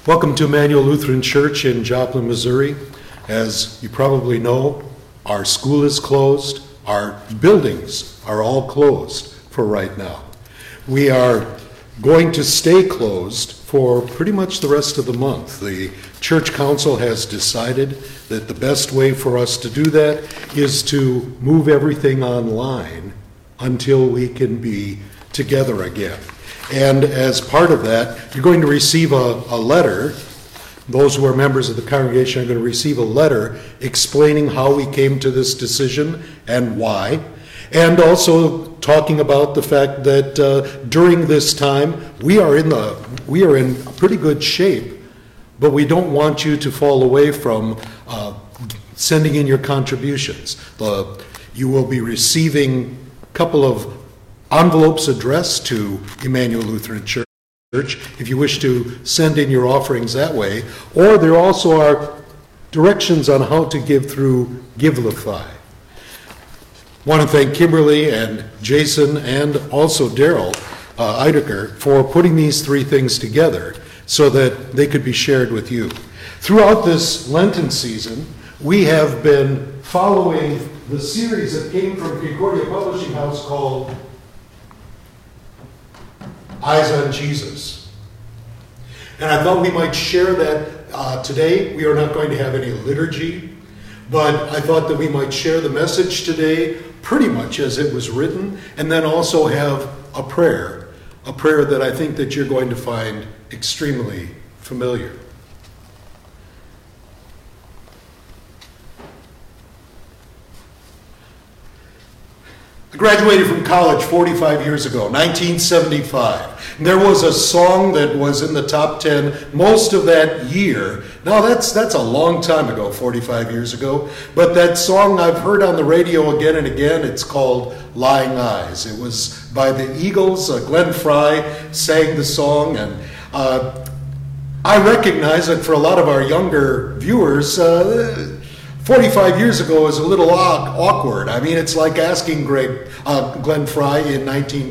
Welcome to Emmanuel Lutheran Church in Joplin, Missouri. As you probably know, our school is closed. Our buildings are all closed for right now. We are going to stay closed for pretty much the rest of the month. The church council has decided that the best way for us to do that is to move everything online until we can be together again. And as part of that, you're going to receive a letter. Those who are members of the congregation are going to receive a letter explaining how we came to this decision and why, and also talking about the fact that during this time we are in pretty good shape, but we don't want you to fall away from sending in your contributions. You will be receiving a couple of envelopes addressed to Emmanuel Lutheran Church if you wish to send in your offerings that way, or there also are directions on how to give through Givelify. I want to thank Kimberly and Jason and also Daryl Eidecker for putting these three things together so that they could be shared with you. Throughout this Lenten season, we have been following the series that came from Concordia Publishing House called Eyes on Jesus. And I thought we might share that today. We are not going to have any liturgy, but I thought that we might share the message today pretty much as it was written, and then also have a prayer that I think that you're going to find extremely familiar. I graduated from college 45 years ago, 1975. And there was a song that was in the top 10 most of that year. Now that's a long time ago, 45 years ago. But that song I've heard on the radio again and again. It's called Lying Eyes. It was by the Eagles. Glenn Frey sang the song. And I recognize that for a lot of our younger viewers, 45 years ago is a little awkward. I mean, it's like asking Glenn Frey in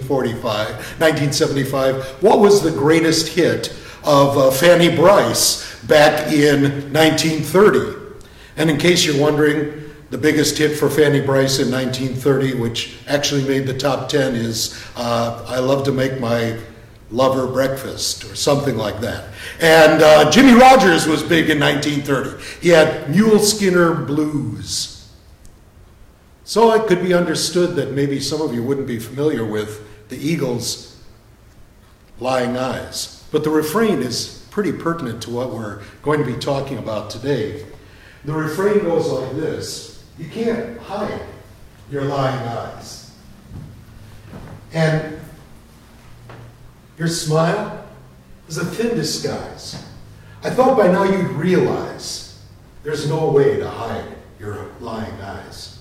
1975, what was the greatest hit of Fanny Brice back in 1930? And in case you're wondering, the biggest hit for Fanny Brice in 1930, which actually made the top 10, is I Love to Make My Lover Breakfast, or something like that. And Jimmie Rodgers was big in 1930. He had Mule Skinner Blues. So it could be understood that maybe some of you wouldn't be familiar with the Eagles' Lying Eyes. But the refrain is pretty pertinent to what we're going to be talking about today. The refrain goes like this: you can't hide your lying eyes. And your smile is a thin disguise. I thought by now you'd realize there's no way to hide your lying eyes.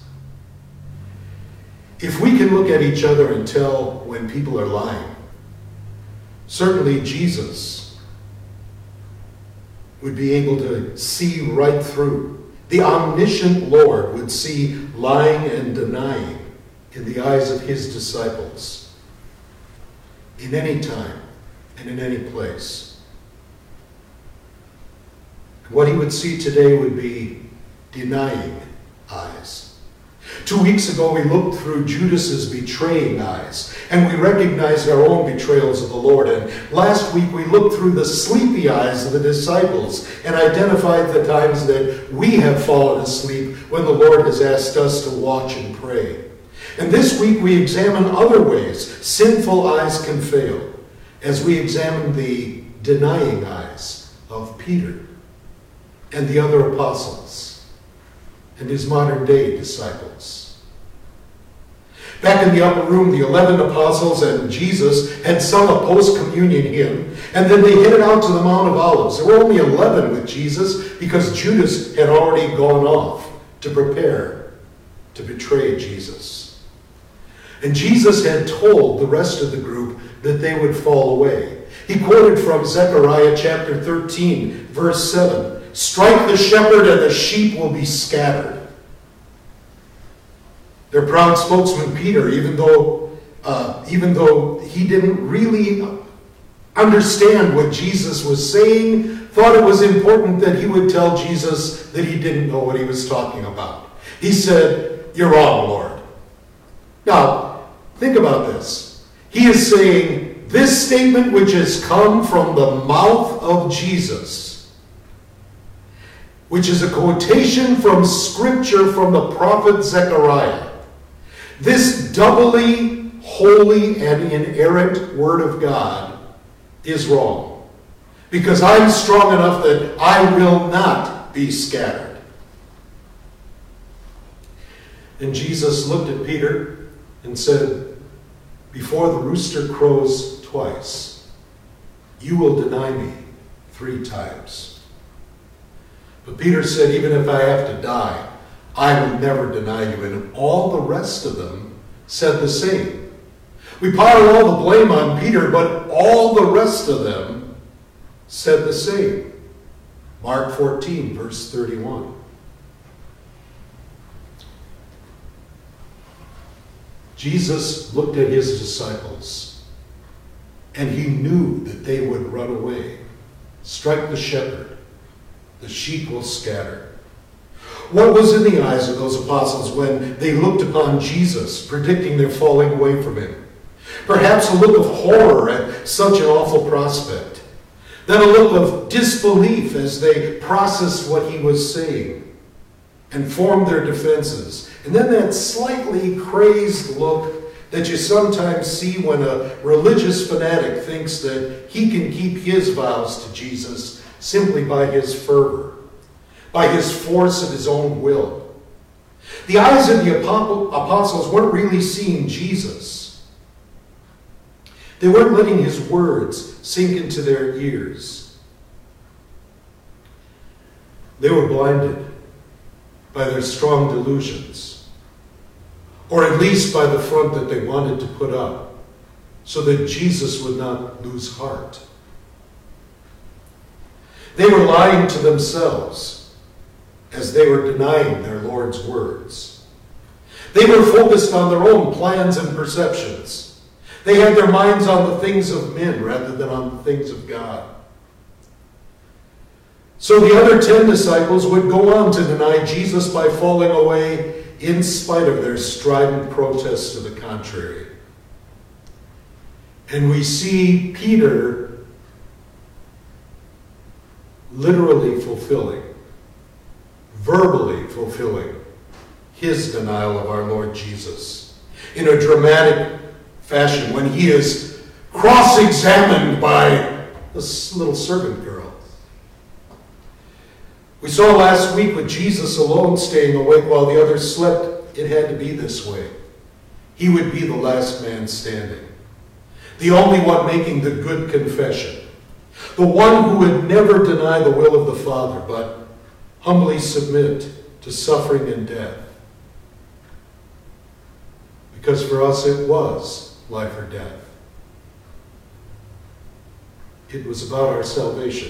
If we can look at each other and tell when people are lying, certainly Jesus would be able to see right through. The omniscient Lord would see lying and denying in the eyes of his disciples, in any time and in any place. What he would see today would be denying eyes. 2 weeks ago, we looked through Judas's betraying eyes, and we recognized our own betrayals of the Lord. And last week, we looked through the sleepy eyes of the disciples and identified the times that we have fallen asleep when the Lord has asked us to watch and pray. And this week we examine other ways sinful eyes can fail, as we examine the denying eyes of Peter and the other apostles and his modern day disciples. Back in the upper room, the 11 apostles and Jesus had sung a post-communion hymn, and then they headed out to the Mount of Olives. There were only 11 with Jesus because Judas had already gone off to prepare to betray Jesus. And Jesus had told the rest of the group that they would fall away. He quoted from Zechariah chapter 13, verse 7, "Strike the shepherd and the sheep will be scattered." Their proud spokesman Peter, even though he didn't really understand what Jesus was saying, thought it was important that he would tell Jesus that he didn't know what he was talking about. He said, "You're wrong, Lord." Now, think about this. He is saying this statement, which has come from the mouth of Jesus, which is a quotation from Scripture from the prophet Zechariah. This doubly holy and inerrant Word of God is wrong, because I'm strong enough that I will not be scattered. And Jesus looked at Peter and said, "Before the rooster crows twice, you will deny me 3 times." But Peter said, "Even if I have to die, I will never deny you." And all the rest of them said the same. We pile all the blame on Peter, but all the rest of them said the same. Mark 14, verse 31. Jesus looked at his disciples, and he knew that they would run away. Strike the shepherd, the sheep will scatter. What was in the eyes of those apostles when they looked upon Jesus, predicting their falling away from him? Perhaps a look of horror at such an awful prospect. Then a look of disbelief as they processed what he was saying and formed their defenses. And then that slightly crazed look that you sometimes see when a religious fanatic thinks that he can keep his vows to Jesus simply by his fervor, by his force of his own will. The eyes of the apostles weren't really seeing Jesus. They weren't letting his words sink into their ears. They were blinded by their strong delusions, or at least by the front that they wanted to put up, so that Jesus would not lose heart. They were lying to themselves as they were denying their Lord's words. They were focused on their own plans and perceptions. They had their minds on the things of men rather than on the things of God. So the other 10 disciples would go on to deny Jesus by falling away in spite of their strident protests to the contrary. And we see Peter literally fulfilling, verbally fulfilling his denial of our Lord Jesus in a dramatic fashion when he is cross-examined by this little servant girl. We saw last week with Jesus alone staying awake while the others slept, it had to be this way. He would be the last man standing, the only one making the good confession, the one who would never deny the will of the Father, but humbly submit to suffering and death. Because for us it was life or death. It was about our salvation.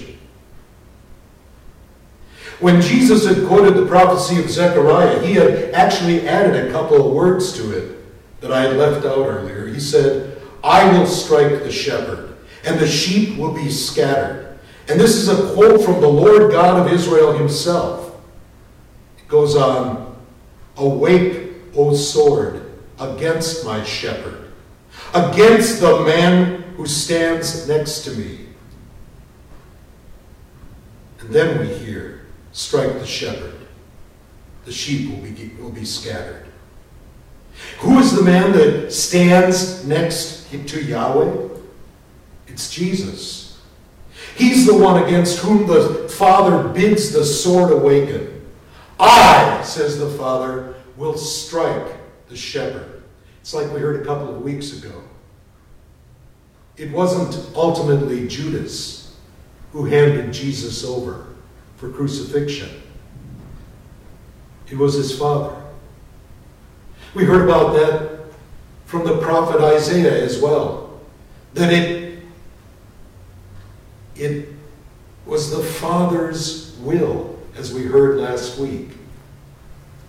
When Jesus had quoted the prophecy of Zechariah, he had actually added a couple of words to it that I had left out earlier. He said, "I will strike the shepherd, and the sheep will be scattered." And this is a quote from the Lord God of Israel himself. It goes on, "Awake, O sword, against my shepherd, against the man who stands next to me." And then we hear, "Strike the shepherd, the sheep will be scattered." Who is the man that stands next to Yahweh? It's Jesus. He's the one against whom the Father bids the sword awaken. "I," says the Father, "will strike the shepherd." It's like we heard a couple of weeks ago. It wasn't ultimately Judas who handed Jesus over for crucifixion. It was his Father. We heard about that from the prophet Isaiah as well, that it was the Father's will, as we heard last week.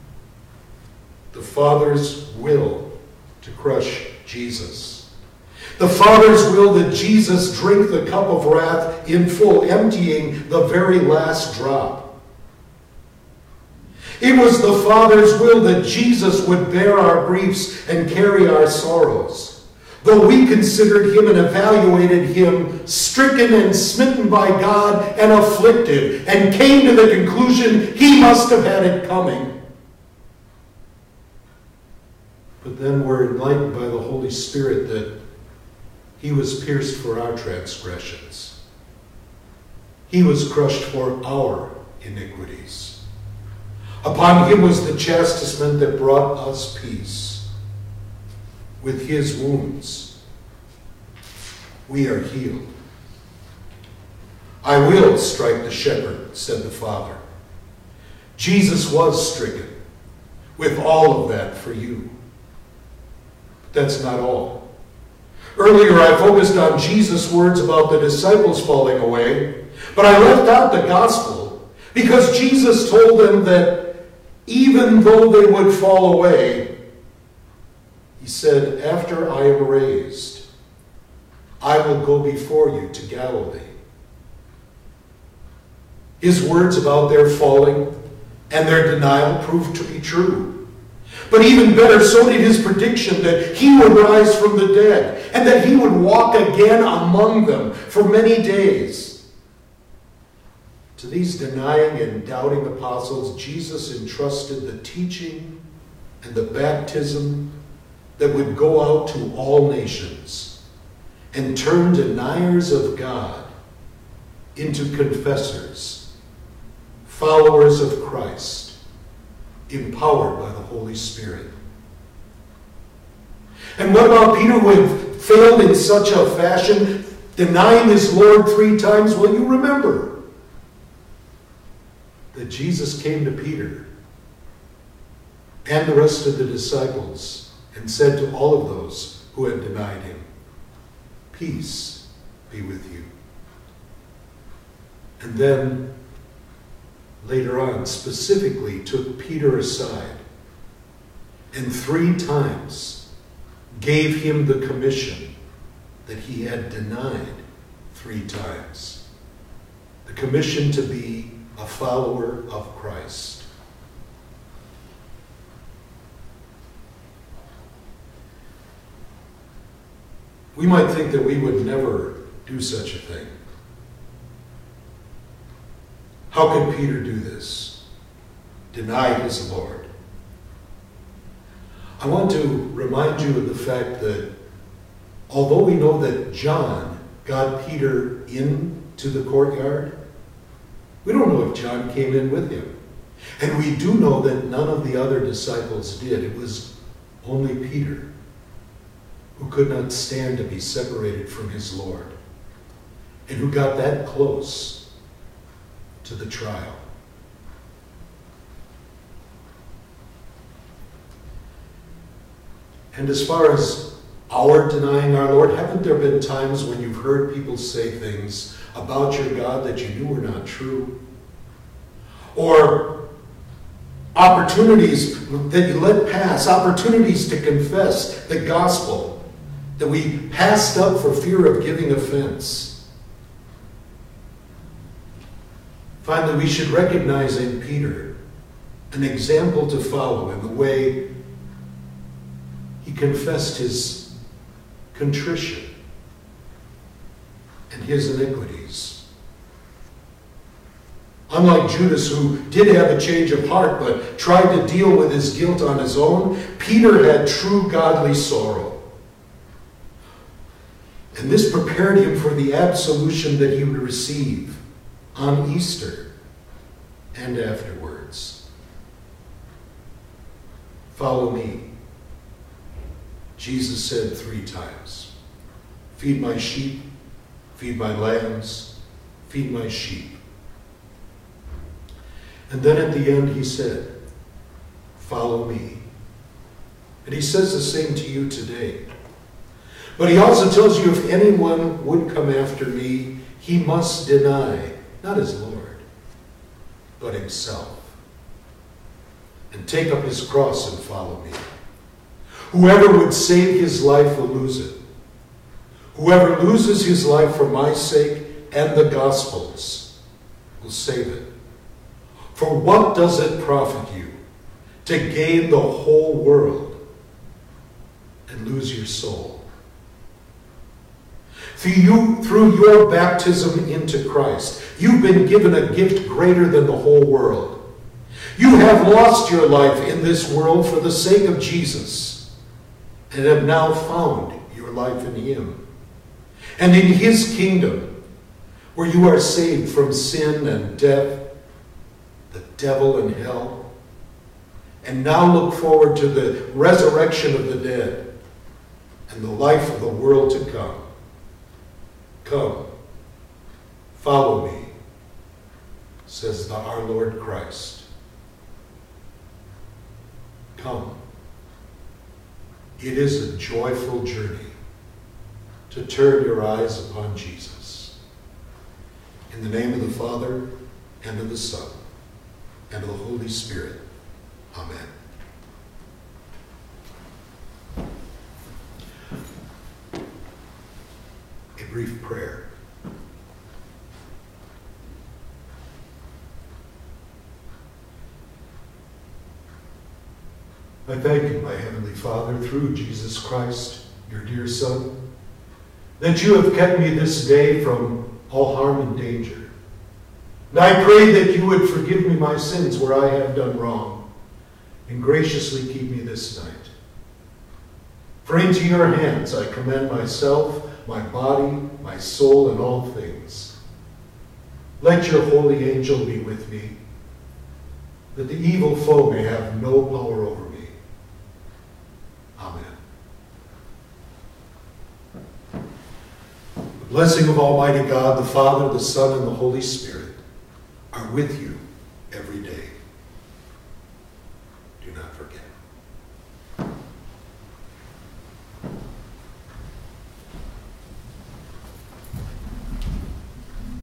The Father's will to crush Jesus. The Father's will that Jesus drink the cup of wrath in full, emptying the very last drop. It was the Father's will that Jesus would bear our griefs and carry our sorrows. Though we considered him and evaluated him stricken and smitten by God and afflicted, and came to the conclusion he must have had it coming. But then we're enlightened by the Holy Spirit that he was pierced for our transgressions. He was crushed for our iniquities. Upon him was the chastisement that brought us peace. With his wounds, we are healed. I will strike the shepherd, said the Father. Jesus was stricken with all of that for you. But that's not all. Earlier, I focused on Jesus' words about the disciples falling away, but I left out the gospel because Jesus told them that even though they would fall away, he said, after I am raised, I will go before you to Galilee. His words about their falling and their denial proved to be true. But even better, so did his prediction that he would rise from the dead and that he would walk again among them for many days. To these denying and doubting apostles, Jesus entrusted the teaching and the baptism that would go out to all nations and turn deniers of God into confessors, followers of Christ, empowered by the Holy Spirit. And what about Peter, who had failed in such a fashion, denying his Lord 3 times? Well, you remember that Jesus came to Peter and the rest of the disciples and said to all of those who had denied him, peace be with you. And then later on, specifically took Peter aside and 3 times gave him the commission that he had denied 3 times. The commission to be a follower of Christ. We might think that we would never do such a thing. How could Peter do this? Deny his Lord. I want to remind you of the fact that although we know that John got Peter into the courtyard, we don't know if John came in with him. And we do know that none of the other disciples did. It was only Peter who could not stand to be separated from his Lord and who got that close to the trial. And as far as our denying our Lord, haven't there been times when you've heard people say things about your God that you knew were not true? Or opportunities that you let pass, opportunities to confess the gospel that we passed up for fear of giving offense? Finally, we should recognize in Peter an example to follow in the way he confessed his contrition and his iniquities. Unlike Judas, who did have a change of heart but tried to deal with his guilt on his own, Peter had true godly sorrow. And this prepared him for the absolution that he would receive on Easter and afterwards. Follow me, Jesus said 3 times. Feed my sheep, feed my lambs, feed my sheep. And then at the end he said, follow me. And he says the same to you today. But he also tells you if anyone would come after me, he must deny not his Lord, but himself, and take up his cross and follow me. Whoever would save his life will lose it. Whoever loses his life for my sake and the gospel's will save it. For what does it profit you to gain the whole world and lose your soul? Through your baptism into Christ, you've been given a gift greater than the whole world. You have lost your life in this world for the sake of Jesus, and have now found your life in him. And in his kingdom, where you are saved from sin and death, the devil and hell, and now look forward to the resurrection of the dead and the life of the world to come. Come, follow me, says our Lord Christ. Come. It is a joyful journey to turn your eyes upon Jesus. In the name of the Father, and of the Son, and of the Holy Spirit. Amen. A brief prayer. I thank you, my Heavenly Father, through Jesus Christ, your dear Son, that you have kept me this day from all harm and danger. And I pray that you would forgive me my sins where I have done wrong, and graciously keep me this night. For into your hands I commend myself, my body, my soul, and all things. Let your holy angel be with me, that the evil foe may have no power over me. Amen. The blessing of Almighty God, the Father, the Son, and the Holy Spirit are with you every day. Do not forget.